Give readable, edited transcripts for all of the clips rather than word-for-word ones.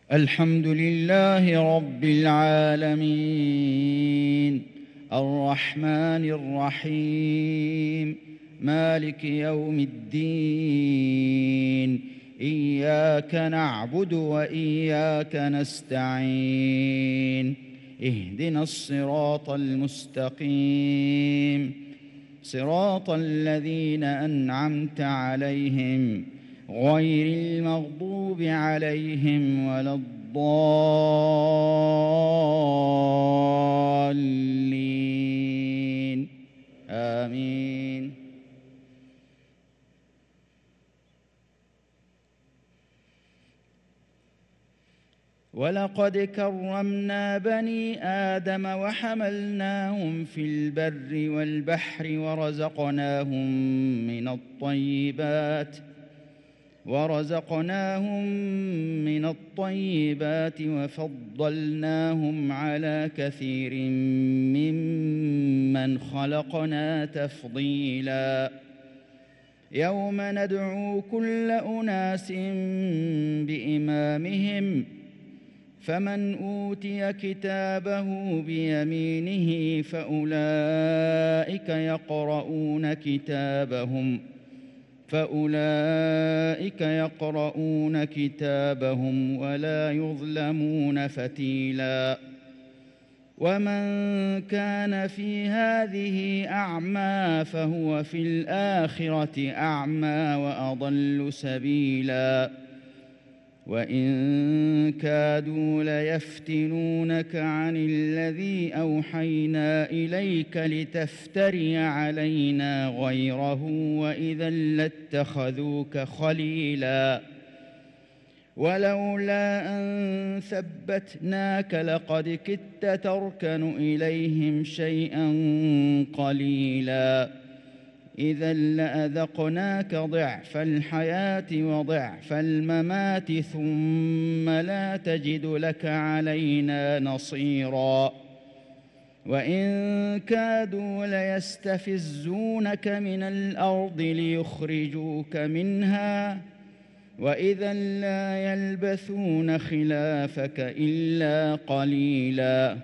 الحمد لله رب العالمين الرحمن الرحيم مالك يوم الدين إياك نعبد وإياك نستعين اهدنا الصراط المستقيم صراط الذين أنعمت عليهم غير المغضوب عليهم ولا الضالين آمين. ولقد كرمنا بني آدم وحملناهم في البر والبحر ورزقناهم من الطيبات وفضلناهم على كثير ممن خلقنا تفضيلا. يوم ندعو كل أناس بإمامهم فمن أوتي كتابه بيمينه فأولئك يقرؤون كتابهم ولا يظلمون فتيلا. ومن كان في هذه أعمى فهو في الآخرة أعمى وأضل سبيلا. وإن كادوا ليفتنونك عن الذي أوحينا إليك لتفتري علينا غيره وإذا لاتخذوك خليلا. ولولا أن ثبتناك لقد كدت تركن إليهم شيئا قليلا. إذا لأذقناك ضعف الحياة وضعف الممات ثم لا تجد لك علينا نصيرا. وإن كادوا ليستفزونك من الأرض ليخرجوك منها وإذا لا يلبثون خلافك إلا قليلا.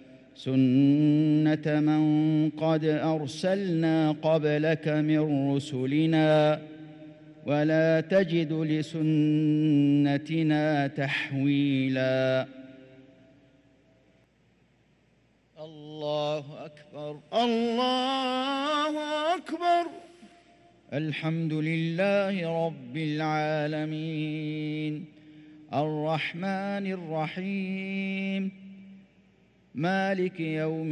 سنة من قد أرسلنا قبلك من رسلنا ولا تجد لسنتنا تحويلا. الله أكبر الله أكبر. الحمد لله رب العالمين الرحمن الرحيم مالك يوم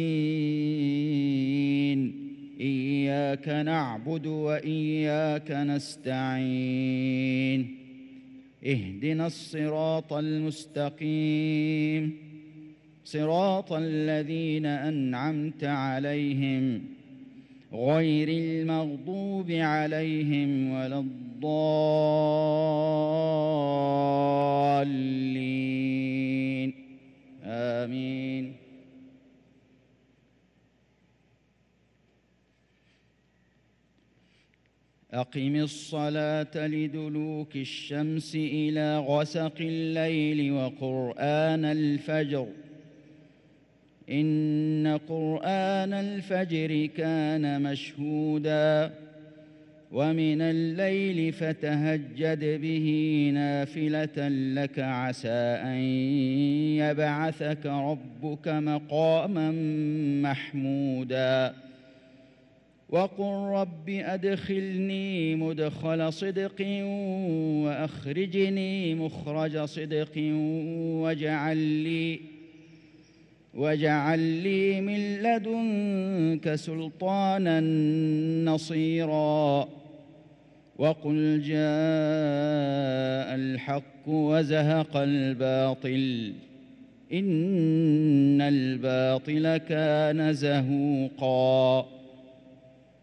الدين إياك نعبد وإياك نستعين اهدنا الصراط المستقيم صراط الذين أنعمت عليهم غير المغضوب عليهم ولا الضالين آمين. أقم الصلاة لدلوك الشمس إلى غسق الليل وقرآن الفجر إن قرآن الفجر كان مشهودا. ومن الليل فتهجد به نافلة لك عسى أن يبعثك ربك مقاما محمودا. وقل رب أدخلني مدخل صدق وأخرجني مخرج صدق واجعل لي من لدنك سلطانا نصيرا. وقل جاء الحق وزهق الباطل إن الباطل كان زهوقا.